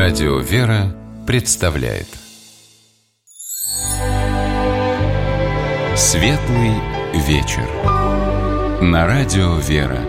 Радио «Вера» представляет Светлый вечер на Радио «Вера».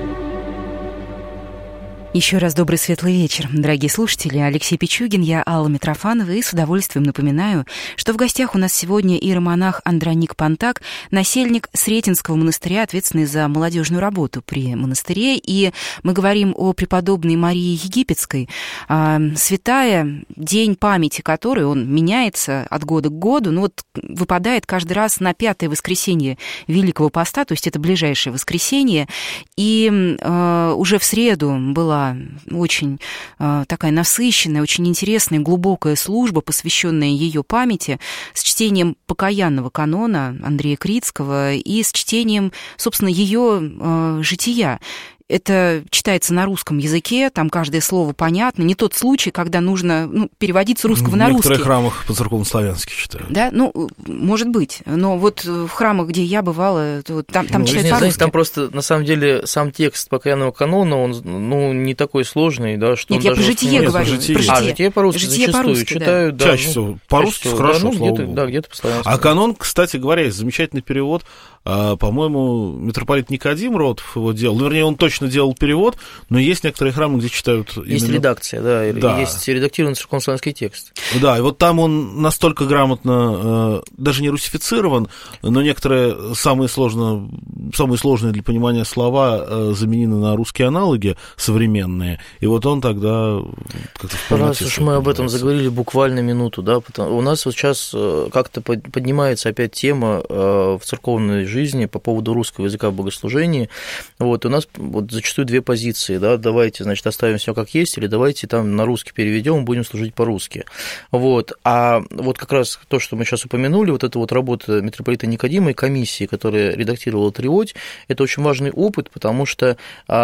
Еще раз добрый светлый вечер, дорогие слушатели. Алексей Пичугин, я Алла Митрофанова, и с удовольствием напоминаю, что в гостях у нас сегодня иеромонах Андроник Пантак, насельник Сретенского монастыря, ответственный за молодежную работу при монастыре. И мы говорим о преподобной Марии Египетской, святая, день памяти которой, он меняется от года к году, но вот выпадает каждый раз на 5-е воскресенье Великого Поста, то есть это ближайшее воскресенье. И уже в среду была очень такая насыщенная, очень интересная, глубокая служба, посвященная ее памяти, с чтением покаянного канона Андрея Крицкого и с чтением, собственно, ее жития. Это читается на русском языке, там каждое слово понятно. Не тот случай, когда нужно переводить с русского на русский. В некоторых храмах по-церковнославянски читают. Да, может быть. Но вот в храмах, где я бывала, там читают по-русски. Знаете, там просто, на самом деле, сам текст покаянного канона, он не такой сложный, да, что Нет, он я про житие говорю. Житие по-русски зачастую читают. Да. Чаще всего. По-русски хорошо, слава Богу. Да, где-то по-славянски. А канон, кстати говоря, есть замечательный перевод. По-моему, митрополит Никодим Ротов его делал. Вернее, он точно делал перевод, но есть некоторые храмы, где читают именно... Есть редакция, да. Есть редактированный церковнославянский текст. Да, и вот там он настолько грамотно, даже не русифицирован, но некоторые самые сложные для понимания слова заменены на русские аналоги современные, и вот он тогда как-то в полноте... Раз уж мы об этом заговорили буквально минуту, да, у нас вот сейчас как-то поднимается опять тема в церковной жизни по поводу русского языка в богослужении. Вот, у нас вот зачастую две позиции, да, давайте, значит, оставим все как есть, или давайте там на русский переведем, будем служить по-русски. Вот, а вот как раз то, что мы сейчас упомянули, вот эта вот работа митрополита Никодима и комиссии, которая редактировала Триодь, это очень важный опыт, потому что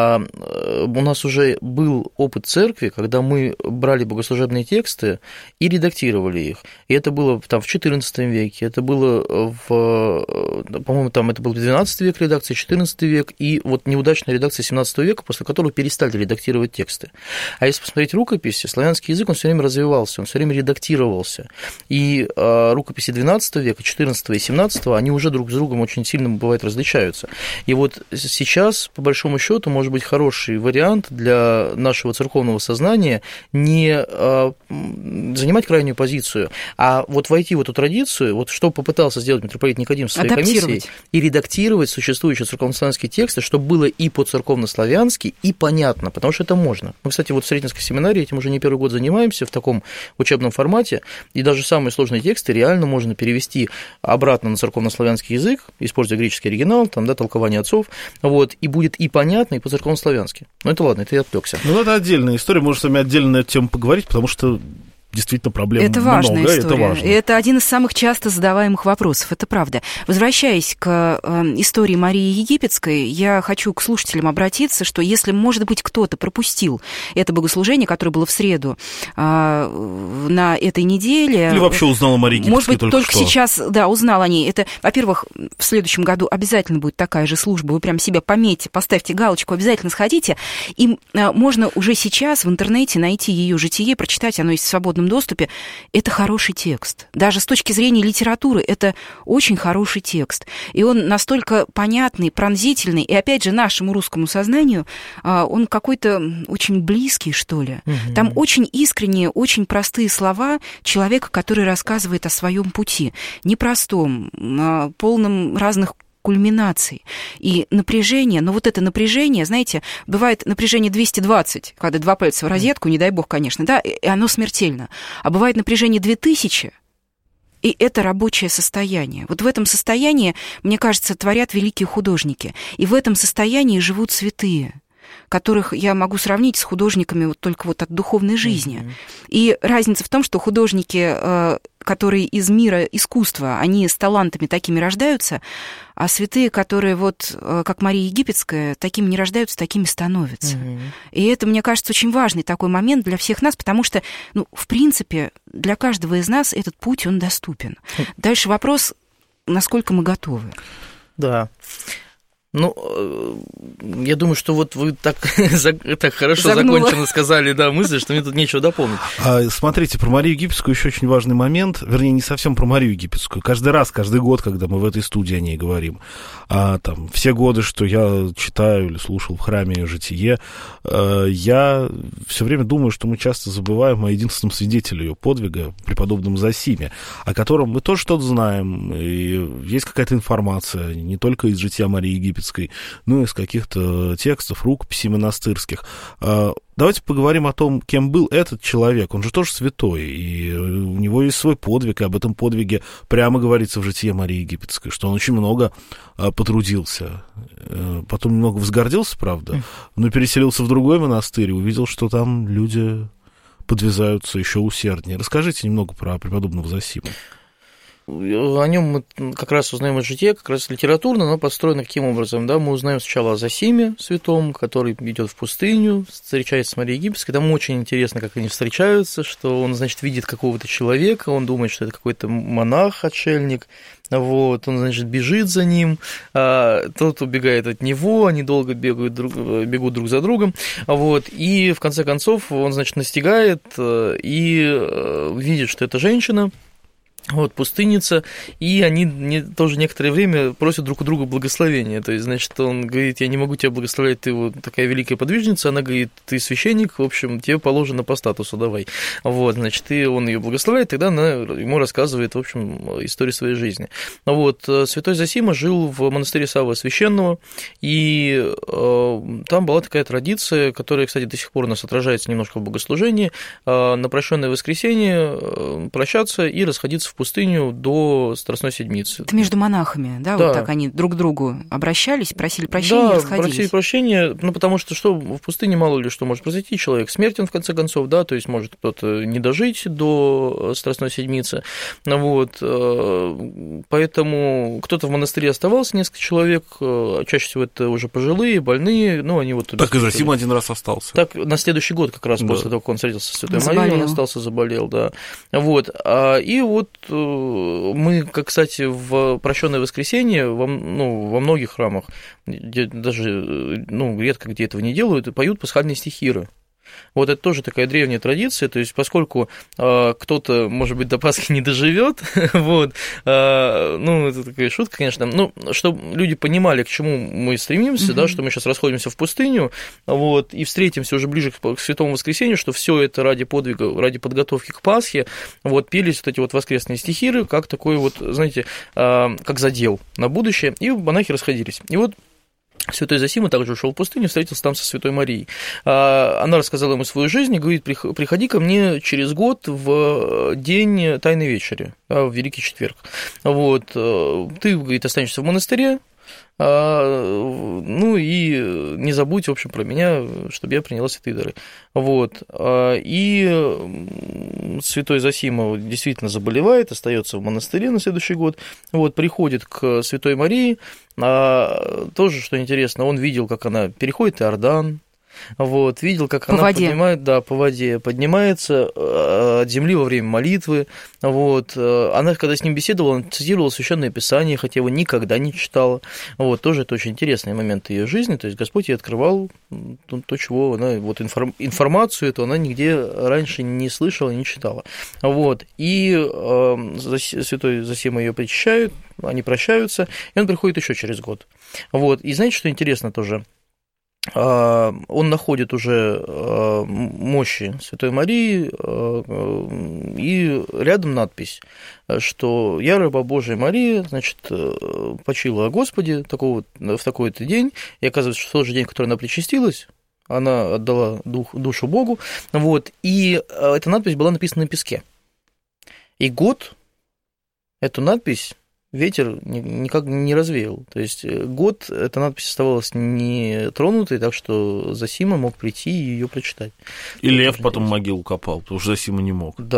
у нас уже был опыт церкви, когда мы брали богослужебные тексты и редактировали их. И это было там в XIV веке, это было по-моему, там это был XII век редакции, XIV век, и вот неудачная редакция XVII века, после которого перестали редактировать тексты. А если посмотреть рукописи, славянский язык, он все время развивался, он все время редактировался. И рукописи XII века, XIV и XVII, они уже друг с другом очень сильно, бывает, различаются. И вот сейчас, по большому счету, может быть хороший вариант для нашего церковного сознания не занимать крайнюю позицию, а вот войти в эту традицию, вот что попытался сделать митрополит Никодим со своей комиссией, и редактировать существующие церковнославянские тексты, чтобы было и по-церковнославянски, и понятно, потому что это можно. Мы, кстати, вот в Сретенской семинарии этим уже не первый год занимаемся в таком учебном формате, и даже самые сложные тексты реально можно перевести обратно на церковнославянский язык, используя греческий оригинал, там, да, толкование отцов, вот, и будет и понятно, и по-церковнославянски. Ну, это ладно, это я отвлекся. Ну, это отдельная история, можно с вами отдельно на эту тему поговорить, потому что действительно проблем это много, важная история. Это важно. И это один из самых часто задаваемых вопросов, это правда. Возвращаясь к истории Марии Египетской, я хочу к слушателям обратиться, что если, может быть, кто-то пропустил это богослужение, которое было в среду на этой неделе... Или вообще узнал о Марии Египетской может быть, только сейчас, да, узнал о ней. Это, во-первых, в следующем году обязательно будет такая же служба. Вы прям себе пометьте, поставьте галочку, обязательно сходите. И можно уже сейчас в интернете найти ее житие, прочитать, оно есть в свободном доступе. Это хороший текст. Даже с точки зрения литературы это очень хороший текст. И он настолько понятный, пронзительный, и опять же нашему русскому сознанию он какой-то очень близкий, что ли. Угу. Там очень искренние, очень простые слова человека, который рассказывает о своем пути. Непростом, полном разных кульминаций и напряжение, но вот это напряжение, знаете, бывает напряжение 220, когда два пальца в розетку, не дай бог, конечно, да, и оно смертельно, а бывает напряжение 2000, и это рабочее состояние. Вот в этом состоянии, мне кажется, творят великие художники, и в этом состоянии живут святые, которых я могу сравнить с художниками вот только вот от духовной жизни. И разница в том, что художники, которые из мира искусства, они с талантами такими рождаются, а святые, которые вот, как Мария Египетская, такими не рождаются, такими становятся. И это, мне кажется, очень важный такой момент для всех нас, потому что, в принципе, для каждого из нас этот путь, он доступен. Дальше вопрос, насколько мы готовы. Да. Ну, я думаю, что вот вы так хорошо законченно сказали, да, мысль, что мне тут нечего дополнить. Смотрите, про Марию Египетскую еще очень важный момент, вернее, не совсем про Марию Египетскую. Каждый год, когда мы в этой студии о ней говорим, там, все годы, что я читаю или слушал в храме ее житие, я все время думаю, что мы часто забываем о единственном свидетеле ее подвига, преподобном Зосиме, о котором мы тоже что-то знаем, и есть какая-то информация, не только из жития Марии Египетской, ну, из каких-то текстов, рукописей монастырских. Давайте поговорим о том, кем был этот человек. Он же тоже святой, и у него есть свой подвиг, и об этом подвиге прямо говорится в житии Марии Египетской, что он очень много потрудился. Потом немного возгордился, правда, но переселился в другой монастырь и увидел, что там люди подвязаются еще усерднее. Расскажите немного про преподобного Зосиму. О нем мы как раз узнаем из жития, как раз литературно, но построено каким образом, да, мы узнаем сначала о Зосиме святом, который идет в пустыню, встречается с Марией Египетской, там очень интересно, как они встречаются, что он, значит, видит какого-то человека, он думает, что это какой-то монах, отшельник, вот, он, значит, бежит за ним, тот убегает от него, они долго бегут друг за другом, вот, и в конце концов он, значит, настигает и видит, что это женщина, вот, пустынница, и они тоже некоторое время просят друг у друга благословения, то есть, значит, он говорит, я не могу тебя благословлять, ты вот такая великая подвижница, она говорит, ты священник, в общем, тебе положено по статусу, давай, вот, значит, и он ее благословляет, тогда она ему рассказывает, в общем, историю своей жизни. Вот, святой Зосима жил в монастыре Саввы Священного, и там была такая традиция, которая, кстати, до сих пор у нас отражается немножко в богослужении, на прощенное воскресенье прощаться и расходиться в пустыню до Страстной Седмицы. Это между монахами, да? Вот так они друг к другу обращались, просили прощения, расходились. Да, просили прощения, ну, потому что в пустыне мало ли что может произойти, человек смертен, в конце концов, да, то есть может кто-то не дожить до Страстной Седмицы, вот, поэтому кто-то в монастыре оставался, несколько человек, чаще всего это уже пожилые, больные, ну, они вот... Так и Зосим один раз остался. Так, на следующий год как раз после того, как он встретился с Святой Марией, он остался, заболел, да, вот, и вот мы, как, кстати, в прощенное воскресенье во многих храмах, где даже редко где этого не делают, поют пасхальные стихиры. Вот это тоже такая древняя традиция, то есть поскольку кто-то, может быть, до Пасхи не доживет, вот, это такая шутка, конечно, но чтобы люди понимали, к чему мы стремимся, да, что мы сейчас расходимся в пустыню, вот, и встретимся уже ближе к Святому Воскресенью, что все это ради подвига, ради подготовки к Пасхе, вот, пелись вот эти вот воскресные стихиры, как такой вот, знаете, как задел на будущее, и монахи расходились. И вот святой Зосима также ушел в пустыню, встретился там со Святой Марией. Она рассказала ему свою жизнь и говорит, приходи ко мне через год в день Тайной Вечери, в Великий Четверг. Вот. Ты, говорит, останешься в монастыре, и не забудь, в общем, про меня, чтобы я приняла святые дары. Вот. И святой Зосима действительно заболевает, остается в монастыре на следующий год, вот, приходит к Святой Марии, тоже, что интересно, он видел, как она переходит Иордан, вот, видел, как она по воде поднимается от земли во время молитвы. Вот. Она, когда с ним беседовала, он цитировала Священное Писание, хотя его никогда не читала. Вот. Тоже это очень интересный момент ее жизни. То есть Господь ей открывал то, чего она, вот, информацию эту она нигде раньше не слышала, не читала. Вот. И святой Зосима ее причащают, они прощаются, и он приходит еще через год. Вот. И знаете, что интересно тоже? Он находит уже мощи Святой Марии, и рядом надпись, что «Я, раба Божия Мария, значит, почила о Господе в такой-то день», и оказывается, что в тот же день, в который она причастилась, она отдала душу Богу, вот, и эта надпись была написана на песке. И год эту надпись ветер никак не развеял. То есть год эта надпись оставалась не тронутой, так что Зосима мог прийти и ее прочитать. И лев потом могилу копал, потому что Зосима не мог. Да.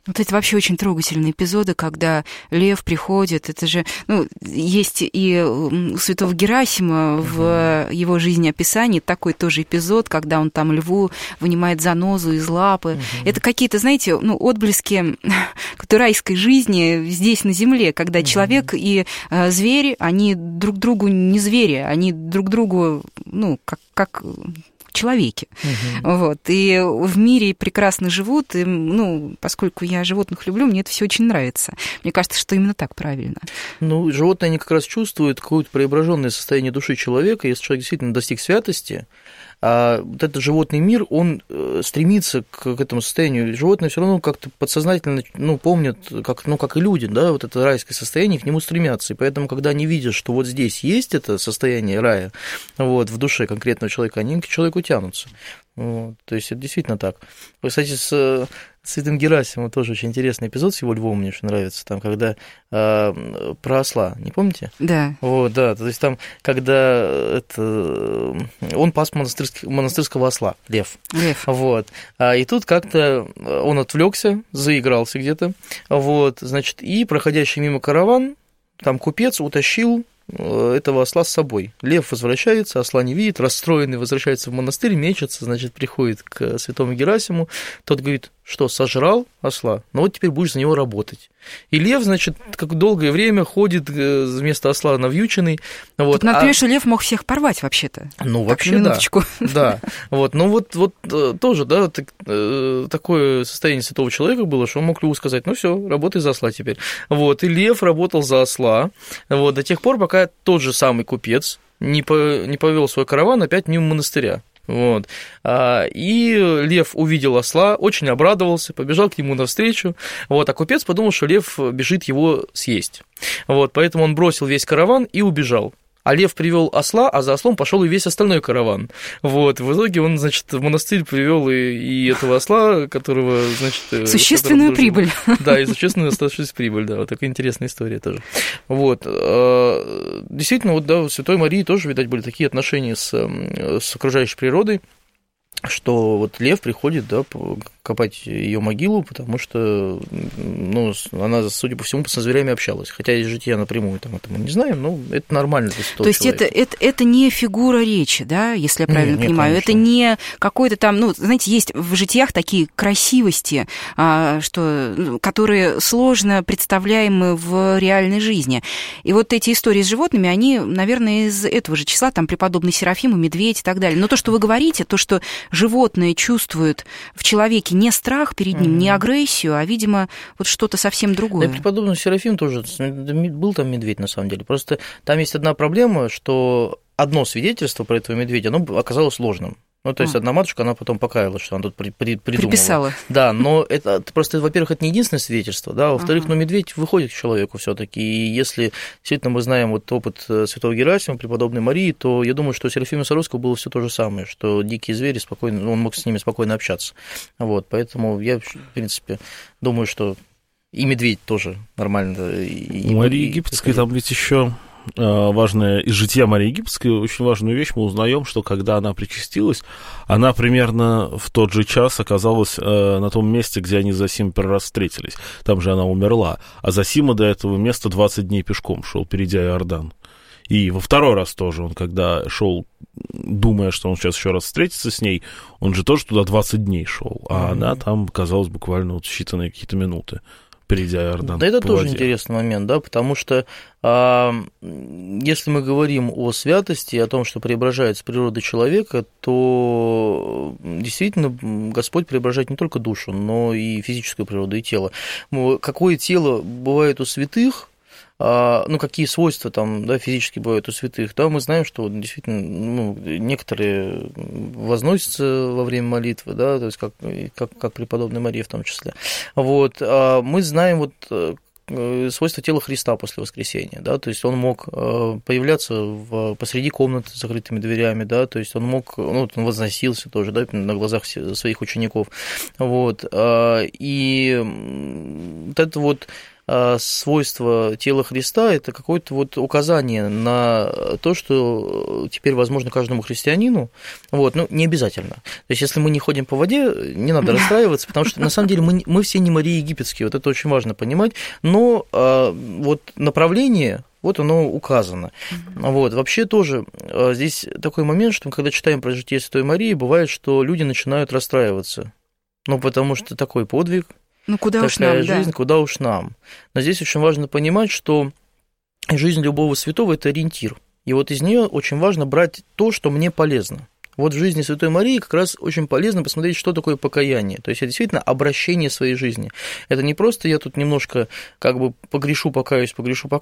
Вот это вообще очень трогательные эпизоды, когда лев приходит. Это же, есть и у святого Герасима в его жизнеописании такой тоже эпизод, когда он там льву вынимает занозу из лапы. Это какие-то, знаете, отблески райской жизни здесь на земле, когда человек и зверь, они друг другу не звери, они друг другу, как человеки. Вот. И в мире прекрасно живут, и, поскольку я животных люблю, мне это все очень нравится. Мне кажется, что именно так правильно. Животные, они как раз чувствуют какое-то преображенное состояние души человека, если человек действительно достиг святости, а вот этот животный мир, он стремится к этому состоянию. Животные все равно как-то подсознательно помнят, как и люди, да, вот это райское состояние, к нему стремятся. И поэтому, когда они видят, что вот здесь есть это состояние рая, в душе конкретного человека, они к человеку тянутся. То есть это действительно так. Кстати, с святым Герасимом тоже очень интересный эпизод с его львом мне очень нравится, там, когда про осла, не помните? Да. Да, то есть там, когда он пас монастырского осла, лев. И тут как-то он отвлекся, заигрался где-то, и проходящий мимо караван, там купец утащил этого осла с собой. Лев возвращается, осла не видит, расстроенный возвращается в монастырь, мечется, приходит к святому Герасиму, тот говорит, что сожрал осла, теперь будешь за него работать. И лев, как долгое время ходит вместо осла навьюченный. Тут например, что лев мог всех порвать вообще-то. Вообще, минуточку. Да. Тоже, да, такое состояние святого человека было, что он мог льву сказать, все, работай за осла теперь. И лев работал за осла, до тех пор, пока тот же самый купец не повел свой караван опять мимо монастыря. И лев увидел осла, очень обрадовался, побежал к нему навстречу, а купец подумал, что лев бежит его съесть. Поэтому он бросил весь караван и убежал. А лев привел осла, а за ослом пошел и весь остальной караван. В итоге он, в монастырь привел и этого осла, которого, существенную прибыль. Да, и существенную оставшуюся прибыль, да, такая интересная история тоже. Действительно, у Святой Марии тоже, видать, были такие отношения с окружающей природой, что лев приходит, копать ее могилу, потому что она, судя по всему, со зверями общалась. Хотя из жития напрямую это мы не знаем, но это нормально для святого человека. То есть это не фигура речи, да, если я правильно понимаю? Конечно. Это не какой-то там, есть в житиях такие красивости, которые сложно представляемы в реальной жизни. И эти истории с животными, они, наверное, из этого же числа, там преподобный Серафим и медведь и так далее. Но то, что вы говорите, то, что животное чувствует в человеке не страх перед ним, не агрессию, а, видимо, что-то совсем другое. Да, преподобный Серафим тоже, был там медведь, на самом деле. Просто там есть одна проблема, что одно свидетельство про этого медведя, оно оказалось ложным. То есть одна матушка, она потом покаялась, что она тут придумала. Приписала. Да, но это просто, во-первых, это не единственное свидетельство, да, во-вторых, медведь выходит к человеку все-таки, и если действительно мы знаем опыт святого Герасима, преподобной Марии, то я думаю, что у Серафима Саровского было все то же самое, что дикие звери спокойно, он мог с ними спокойно общаться. Поэтому я, в принципе, думаю, что и медведь тоже нормально. У Марии Египетской там ведь еще важная из жития Марии Египетской, очень важную вещь мы узнаем, что когда она причастилась, она примерно в тот же час оказалась на том месте, где они с Зосимой первый раз встретились. Там же она умерла. А Зосима до этого места 20 дней пешком шел, перейдя Иордан. И во второй раз тоже он, когда шел, думая, что он сейчас еще раз встретится с ней, он же тоже туда 20 дней шел. А она там оказалась буквально считанные какие-то минуты, перейдя Иордан. Да, это тоже интересный момент, да, потому что если мы говорим о святости, о том, что преображается природа человека, то действительно Господь преображает не только душу, но и физическую природу, и тело. Какое тело бывает у святых, какие свойства там, да, физически бывают у святых, да, мы знаем, что действительно некоторые возносятся во время молитвы, да, то есть как преподобная Мария в том числе. Мы знаем свойства тела Христа после воскресения, да, то есть он мог появляться посреди комнаты с закрытыми дверями, да, то есть он мог, он возносился тоже, да, на глазах своих учеников, и это свойства тела Христа – это какое-то вот указание на то, что теперь возможно каждому христианину. Вот, ну, не обязательно. То есть, если мы не ходим по воде, не надо расстраиваться, потому что, на самом деле, мы все не Марии Египетские, вот это очень важно понимать, но вот направление, вот оно указано. Вот. Вообще тоже здесь такой момент, что мы, когда читаем про житие Святой Марии, бывает, что люди начинают расстраиваться. Ну, потому что такой подвиг, ну, куда уж такая нам, жизнь, да. Куда уж нам. Но здесь очень важно понимать, что жизнь любого святого – это ориентир. И вот из нее очень важно брать то, что мне полезно. Вот в жизни Святой Марии как раз очень полезно посмотреть, что такое покаяние. То есть это действительно обращение своей жизни. Это не просто я тут немножко как бы погрешу, покаюсь.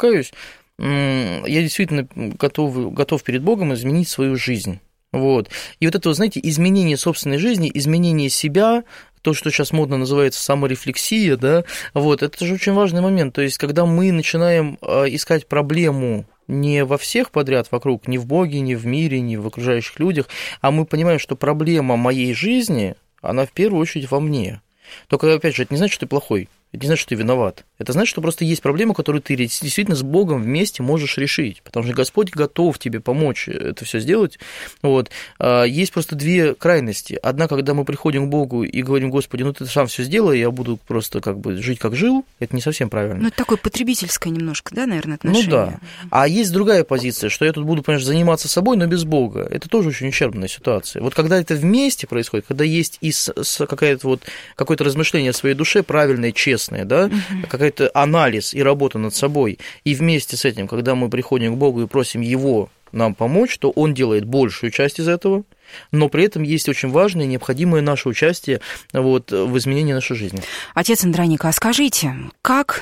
Я действительно готов перед Богом изменить свою жизнь. Вот. И вот это, вы знаете, изменение собственной жизни, изменение себя, то, что сейчас модно называется саморефлексия, да, вот, это же очень важный момент. То есть, когда мы начинаем искать проблему не во всех подряд вокруг, ни в Боге, ни в мире, ни в окружающих людях, а мы понимаем, что проблема моей жизни, она в первую очередь во мне. Только, опять же, это не значит, что ты плохой, это не значит, что ты виноват. Это значит, что просто есть проблема, которую ты действительно с Богом вместе можешь решить, потому что Господь готов тебе помочь это все сделать. Вот. Есть просто две крайности. Одна, когда мы приходим к Богу и говорим: Господи, ну ты сам все сделай, я буду просто как бы жить, как жил. Это не совсем правильно. Ну, это такое потребительское немножко, да, наверное, отношение? Ну, да. А есть другая позиция, что я тут буду, конечно, заниматься собой, но без Бога. Это тоже очень ущербная ситуация. Вот когда это вместе происходит, когда есть и какое-то размышление о своей душе правильное, честное, да, какой-то анализ и работа над собой, и вместе с этим, когда мы приходим к Богу и просим Его нам помочь, то Он делает большую часть из этого, но при этом есть очень важное и необходимое наше участие вот, в изменении нашей жизни. Отец Андроник, а скажите, как,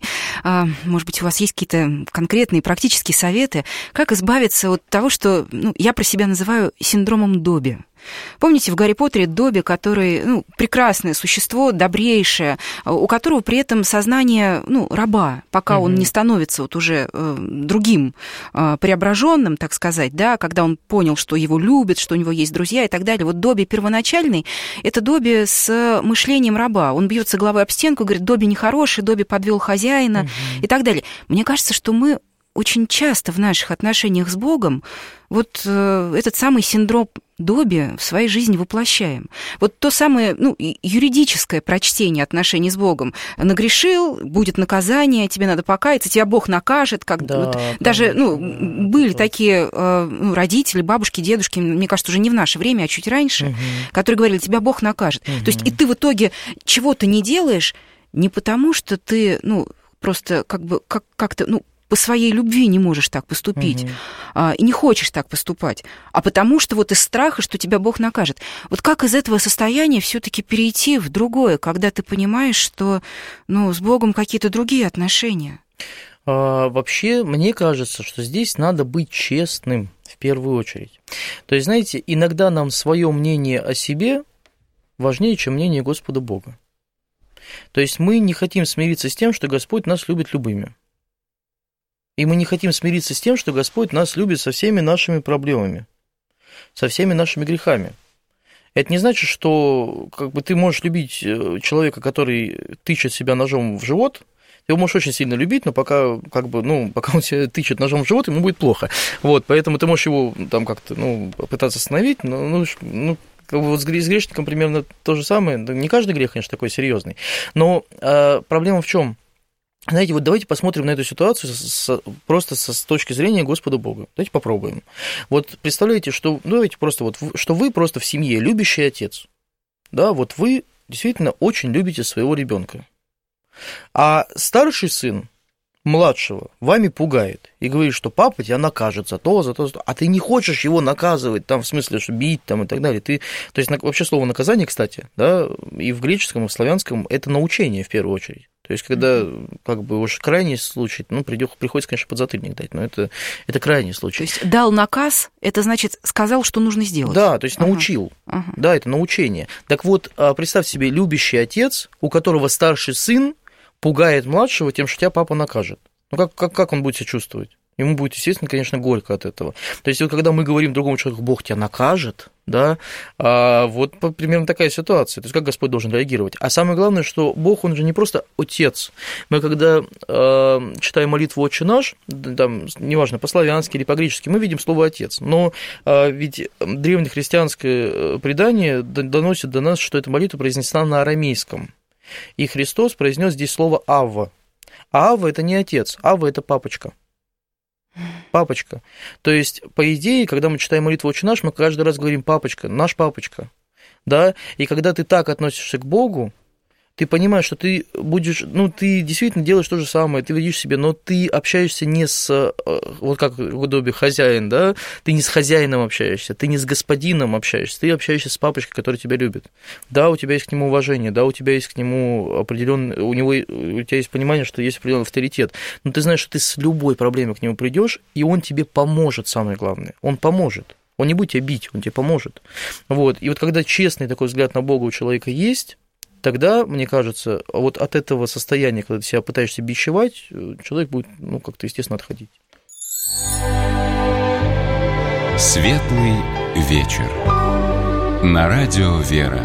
может быть, у вас есть какие-то конкретные практические советы, как избавиться от того, что я про себя называю синдромом Добби? Помните, в «Гарри Поттере» Добби, который, прекрасное существо, добрейшее, у которого при этом сознание, раба, пока он не становится вот уже другим преображенным, так сказать, да, когда он понял, что его любят, что у него есть друзья и так далее. Вот Добби первоначальный – это Добби с мышлением раба. Он бьется головой об стенку, говорит: Добби нехороший, Добби подвел хозяина и так далее. Мне кажется, что мы очень часто в наших отношениях с Богом вот этот самый синдром Добби в своей жизни воплощаем. Вот то самое, юридическое прочтение отношений с Богом. Нагрешил, будет наказание, тебе надо покаяться, тебя Бог накажет. Даже были такие родители, бабушки, дедушки, мне кажется, уже не в наше время, а чуть раньше, которые говорили: тебя Бог накажет. То есть и ты в итоге чего-то не делаешь не потому, что ты, просто как-то по своей любви не можешь так поступить, и не хочешь так поступать, а потому что вот из страха, что тебя Бог накажет. Вот как из этого состояния все-таки перейти в другое, когда ты понимаешь, что с Богом какие-то другие отношения? Вообще, мне кажется, что здесь надо быть честным в первую очередь. То есть, знаете, иногда нам свое мнение о себе важнее, чем мнение Господа Бога. То есть мы не хотим смириться с тем, что Господь нас любит любыми. И мы не хотим смириться с тем, что Господь нас любит со всеми нашими проблемами, со всеми нашими грехами. Это не значит, что ты можешь любить человека, который тычет себя ножом в живот. Ты его можешь очень сильно любить, но пока он себя тычет ножом в живот, ему будет плохо. Вот, поэтому ты можешь его там как-то попытаться остановить, вот с грешником примерно то же самое. Не каждый грех, конечно, такой серьезный. Но проблема в чем? Знаете, вот давайте посмотрим на эту ситуацию просто с точки зрения Господа Бога. Давайте попробуем. Вот представляете, что что вы просто в семье любящий отец. Да, вот вы действительно очень любите своего ребенка. А старший сын младшего вами пугает и говорит, что папа тебя накажет за то, а ты не хочешь его наказывать, в смысле, что бить и так далее. То есть вообще слово наказание, кстати, да, и в греческом, и в славянском это научение в первую очередь. То есть, когда уж крайний случай, приходится, конечно, подзатыльник дать, но это крайний случай. То есть дал наказ, это значит сказал, что нужно сделать. Да, то есть научил. Да, это научение. Так вот, представьте себе, любящий отец, у которого старший сын пугает младшего тем, что тебя папа накажет. Как он будет себя чувствовать? Ему будет, естественно, конечно, горько от этого. То есть, вот когда мы говорим другому человеку, Бог тебя накажет, да, вот примерно такая ситуация. То есть, как Господь должен реагировать. А самое главное, что Бог, Он же не просто Отец. Мы, когда читаем молитву «Отче наш», там, неважно, по-славянски или по-гречески, мы видим слово «Отец». Но ведь древнехристианское предание доносит до нас, что эта молитва произнесена на арамейском. И Христос произнес здесь слово «Авва». А Авва – это не отец, Авва – это папочка. Папочка. То есть, по идее, когда мы читаем молитву «Отче наш», мы каждый раз говорим «папочка», «наш папочка». Да? И когда ты так относишься к Богу, ты понимаешь, что ты будешь, ты действительно делаешь то же самое, ты ведешь себя, но ты общаешься не с, вот как в удобе хозяин, да, ты не с хозяином общаешься, ты не с господином общаешься, ты общаешься с папочкой, который тебя любит. Да, у тебя есть к нему уважение, да, у тебя есть к нему определенный, у тебя есть понимание, что есть определенный авторитет, но ты знаешь, что ты с любой проблемой к нему придешь, и он тебе поможет, самое главное, он поможет. Он не будет тебя бить, он тебе поможет. Вот. И вот когда честный такой взгляд на Бога у человека есть, тогда, мне кажется, вот от этого состояния, когда ты себя пытаешься бичевать, человек будет, как-то, естественно, отходить. Светлый вечер. На радио «Вера».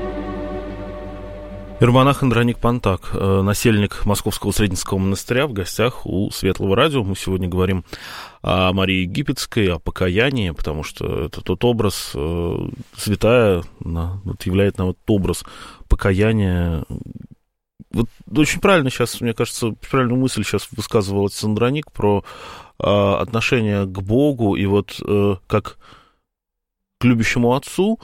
Иеромонах Андроник Пантак, насельник Московского Средненского монастыря, в гостях у Светлого радио. Мы сегодня говорим о Марии Египетской, о покаянии, потому что это тот образ, святая являет нам этот образ покаяния. Вот очень правильно сейчас, мне кажется, правильную мысль сейчас высказывал отец Андроник про отношение к Богу и вот как к любящему отцу.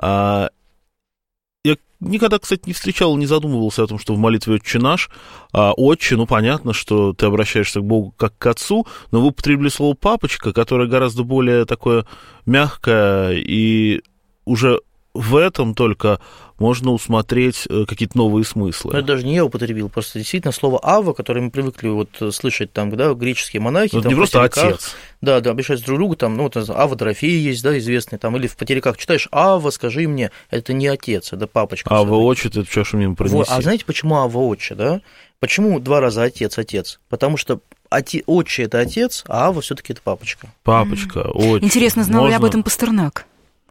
Я никогда, кстати, не встречал, не задумывался о том, что в молитве «Отче наш», «Отче», понятно, что ты обращаешься к Богу как к отцу, но вы употребили слово «папочка», которое гораздо более такое мягкое, и уже в этом только можно усмотреть какие-то новые смыслы. Но это даже не я употребил, просто действительно слово «ава», которое мы привыкли слышать там, да, греческие монахи. Это не просто отец. Да, обращаются друг к другу, там, Ава Дорофея есть, да, известный, там, или в потеряках читаешь «Ава, скажи мне», это не отец, это папочка. Ава Отче, ты чашу мимо пронеси. Вот, а знаете, почему Ава Отче, да? Почему 2 раза отец? Потому что Отче – это отец, а Ава все-таки это папочка. Папочка, отче. Интересно, знал ли об этом Пастернак?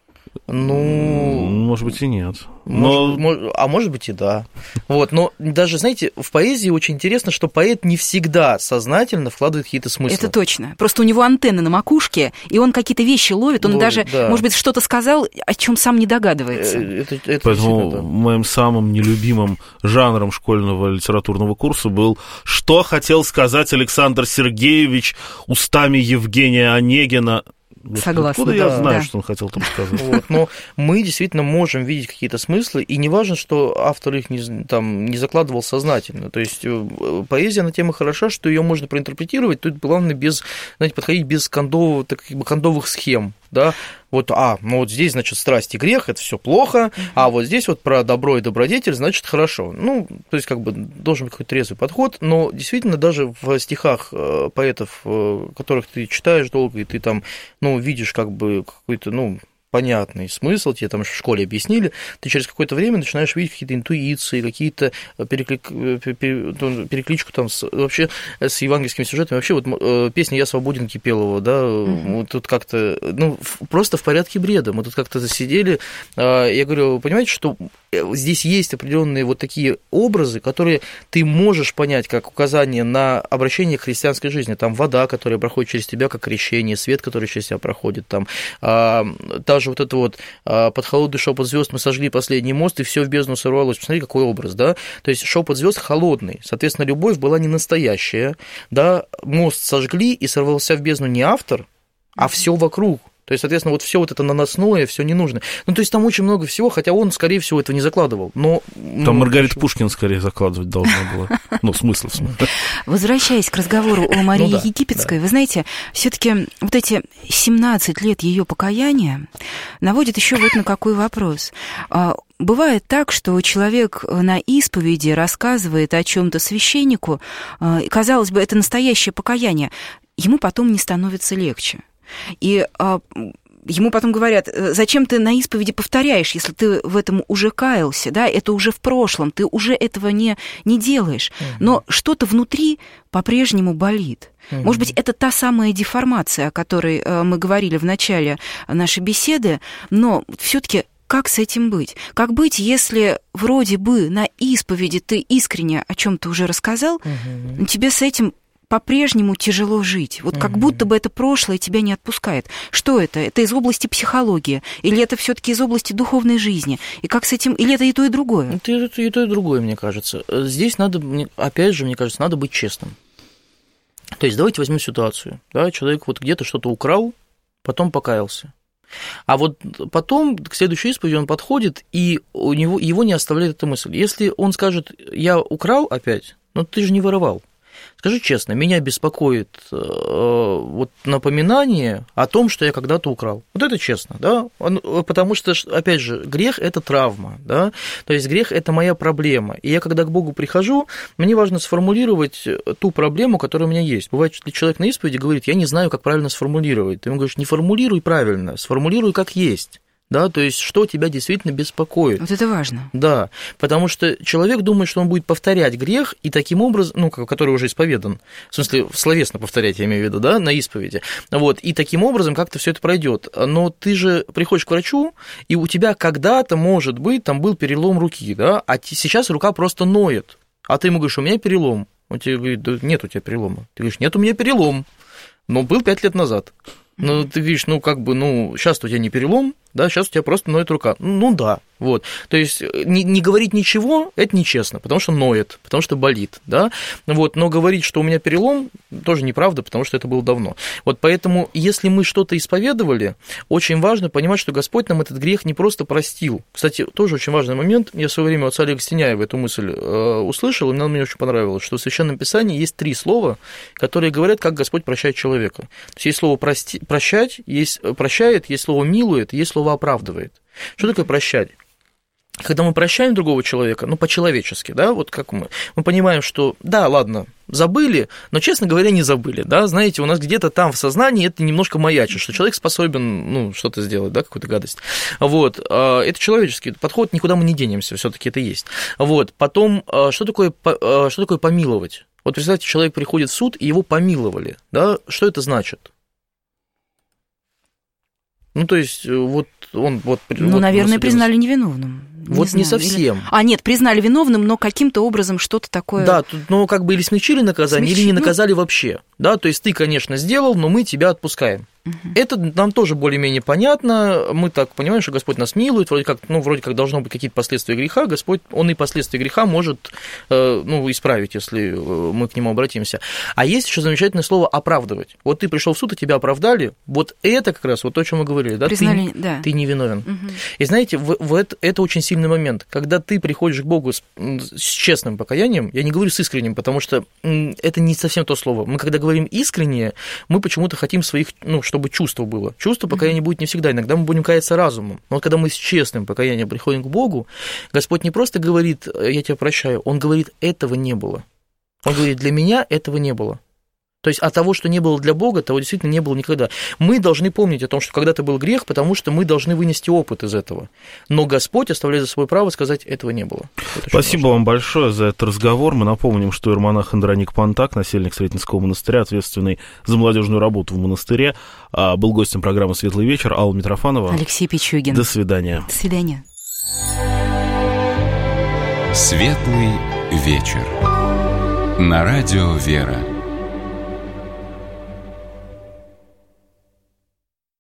Может быть, и нет. А может быть, и да. Вот, но даже, знаете, в поэзии очень интересно, что поэт не всегда сознательно вкладывает какие-то смыслы. Это точно. Просто у него антенны на макушке, и он какие-то вещи ловит, он даже, может быть, что-то сказал, о чем сам не догадывается. Поэтому моим самым нелюбимым жанром школьного литературного курса был «Что хотел сказать Александр Сергеевич устами Евгения Онегина?» Согласна. Откуда я знаю, что он хотел там сказать? Вот, но мы действительно можем видеть какие-то смыслы, и не важно, что автор их не закладывал сознательно. То есть поэзия на тему хороша, что ее можно проинтерпретировать, тут главное подходить без кондовых схем. Да, вот здесь, значит, страсть и грех, это все плохо, а вот здесь вот про добро и добродетель, значит, хорошо. То есть, должен быть какой-то трезвый подход, но действительно даже в стихах поэтов, которых ты читаешь долго, и ты там, видишь какой-то, понятный смысл, тебе там в школе объяснили, ты через какое-то время начинаешь видеть какие-то интуиции, какие-то перекличку там вообще с евангельскими сюжетами. Вообще песня «Я свободен» Кипелова, да, вот тут как-то, просто в порядке бреда. Мы тут как-то засидели, я говорю, вы понимаете, что здесь есть определенные вот такие образы, которые ты можешь понять как указание на обращение к христианской жизни. Там вода, которая проходит через тебя, как крещение, свет, который через тебя проходит, там даже вот это под холодный шепот звезд мы сожгли последний мост, и все в бездну сорвалось. Посмотри, какой образ, да? То есть шепот звезд холодный, соответственно, любовь была не настоящая, да? Мост сожгли, и сорвался в бездну не автор, а все вокруг. То есть, соответственно, вот все вот это наносное, все не нужно. То есть там очень много всего, хотя он, скорее всего, этого не закладывал. Но, там Маргарита Пушкина скорее закладывать должна была. Смысл. Возвращаясь к разговору о Марии Египетской, вы знаете, все-таки вот эти 17 лет ее покаяния наводят еще вот на какой вопрос. Бывает так, что человек на исповеди рассказывает о чем-то священнику, казалось бы, это настоящее покаяние, ему потом не становится легче. И ему потом говорят, зачем ты на исповеди повторяешь, если ты в этом уже каялся, да, это уже в прошлом, ты уже этого не делаешь. Но что-то внутри по-прежнему болит. Может быть, это та самая деформация, о которой мы говорили в начале нашей беседы, но все-таки как с этим быть? Как быть, если вроде бы на исповеди ты искренне о чем-то уже рассказал, но тебе с этим по-прежнему тяжело жить? Вот как будто бы это прошлое тебя не отпускает. Что это? Это из области психологии? Или это все-таки из области духовной жизни? И как с этим? Или это и то, и другое? Это и то, и другое, мне кажется. Здесь надо, опять же, мне кажется, надо быть честным. То есть давайте возьмем ситуацию. Да, человек вот где-то что-то украл, потом покаялся. А вот потом к следующей исповеди он подходит, и его не оставляет эта мысль. Если он скажет, я украл опять, но ты же не воровал. Скажи честно, меня беспокоит вот напоминание о том, что я когда-то украл. Вот это честно, да? Потому что, опять же, грех – это травма, да? То есть грех – это моя проблема. И я, когда к Богу прихожу, мне важно сформулировать ту проблему, которая у меня есть. Бывает, что человек на исповеди говорит, я не знаю, как правильно сформулировать. Ты ему говоришь, не формулируй правильно, сформулируй как есть. Да, то есть, что тебя действительно беспокоит. Вот это важно. Да, потому что человек думает, что он будет повторять грех, и таким образом, который уже исповедан, в смысле, словесно повторять, я имею в виду, да, на исповеди, вот, и таким образом как-то все это пройдет. Но ты же приходишь к врачу, и у тебя когда-то, может быть, там был перелом руки, да, а сейчас рука просто ноет, а ты ему говоришь, у меня перелом. Он тебе говорит, да нет у тебя перелома. Ты говоришь, нет у меня перелом, но был 5 лет назад. Ну, ты видишь, сейчас у тебя не перелом, да, сейчас у тебя просто ноет рука. Ну да, вот. То есть не говорить ничего, это нечестно, потому что ноет, потому что болит, да. Вот, но говорить, что у меня перелом, тоже неправда, потому что это было давно. Вот поэтому, если мы что-то исповедовали, очень важно понимать, что Господь нам этот грех не просто простил. Кстати, тоже очень важный момент. Я в свое время от отца Олега Стеняева эту мысль услышал, и мне очень понравилось, что в Священном Писании есть 3 слова, которые говорят, как Господь прощает человека. То есть слово прощать, есть прощает, есть слово милует, есть слово оправдывает. Что такое прощать? Когда мы прощаем другого человека, по-человечески, да, вот как мы понимаем, что, да, ладно, забыли, но, честно говоря, не забыли, да, знаете, у нас где-то там в сознании это немножко маячит, что человек способен, что-то сделать, да, какую-то гадость, вот, это человеческий подход, никуда мы не денемся, все-таки это есть, вот, потом, что такое помиловать? Вот, представьте, человек приходит в суд, и его помиловали, да, что это значит? То есть, вот он... наверное, признали невиновным. Не совсем. Нет, признали виновным, но каким-то образом что-то такое... Да, тут, или смягчили наказание, или не наказали вообще. Да, то есть ты, конечно, сделал, но мы тебя отпускаем. Это нам тоже более-менее понятно. Мы так понимаем, что Господь нас милует, вроде как должно быть какие-то последствия греха. Господь, Он и последствия греха может исправить, если мы к Нему обратимся. А есть еще замечательное слово «оправдывать». Вот ты пришел в суд, и тебя оправдали. Вот это как раз вот то, о чем мы говорили. Да? Признали, ты не виновен. И знаете, это очень сильный момент. Когда ты приходишь к Богу с честным покаянием, я не говорю с искренним, потому что это не совсем то слово. Мы когда говорим искренне, мы почему-то хотим своих, чтобы чувство было. Чувство покаяния будет не всегда, иногда мы будем каяться разумом. Но вот когда мы с честным покаянием приходим к Богу, Господь не просто говорит, я тебя прощаю, Он говорит, этого не было. Он говорит, для меня этого не было. То есть от того, что не было для Бога, того действительно не было никогда. Мы должны помнить о том, что когда-то был грех, потому что мы должны вынести опыт из этого. Но Господь оставляет за собой право сказать, этого не было. Спасибо вам большое за этот разговор. Мы напомним, что иеромонах Андроник Пантак, насельник Сретенского монастыря, ответственный за молодежную работу в монастыре, был гостем программы «Светлый вечер». Алла Митрофанова. Алексей Пичугин. До свидания. До свидания. «Светлый вечер» на радио «Вера».